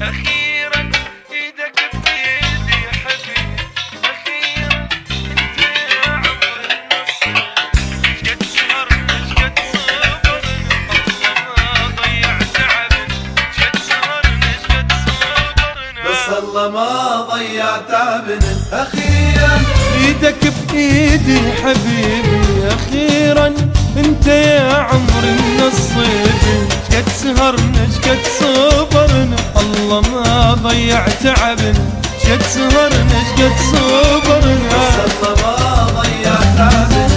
أخيرا إيدك بإيدي حبيبي، أخيرا أنت يا عمر النصر. شقد سهرنا شقد صبرنا الله ما ضيع تعبنا، شقد سهرنا شقد صبرنا بس الله ما ضيع تعبنا. أخيرا إيدك بإيدي حبيبي، أخيرا أنت يا عمر النصيبي. شقد سهرنا شقد صبرنا الله ما ضيع تعبنا، شقد سهرنا شقد صبرنا بس الله ما ضيع تعبنا.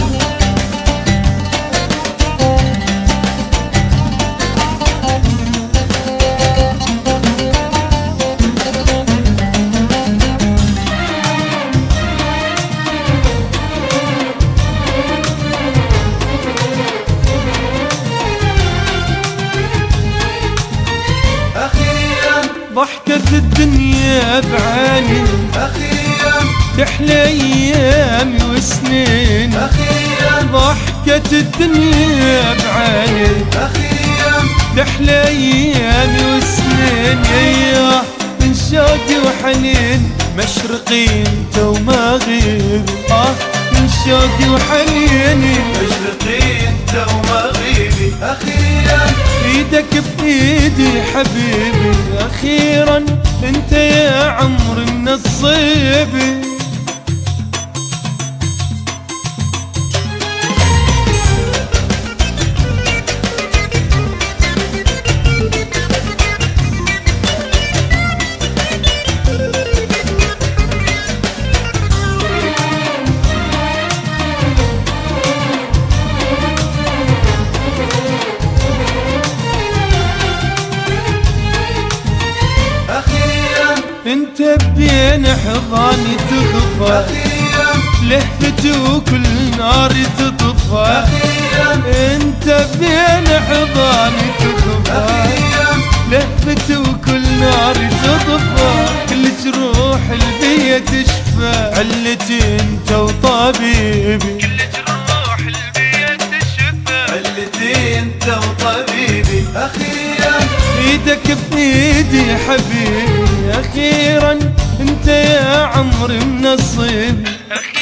ضحكة الدنيا بعيني، أخيرا تحلى أيامي وسنين. أخيرا ضحكة الدنيا بعيني، أخيرا تحلى أيامي وسنين. ياه من شوقي وحنين، مشرقي انت ومغيبي. من شوقي وحنيني، مشرقي انت ومغيبي. أخيرا ايدك بايدي حبيبي، اخيرا انت يا عمر النصيبي. انت بين حضاني تخفى، أخيرا لهفتي وكل ناري تطفى. أخيرا انت بين حضاني تخفى، أخيرا لهفتي وكل ناري تطفى. كل جروح البيا تشفى، علتي انت وطبيبي. كل جروح البيا تشفى، علتي انت وطبيبي. أخيرا ايدك بايدي حبيبي، اخيرا انت يا عمري من نصيبي.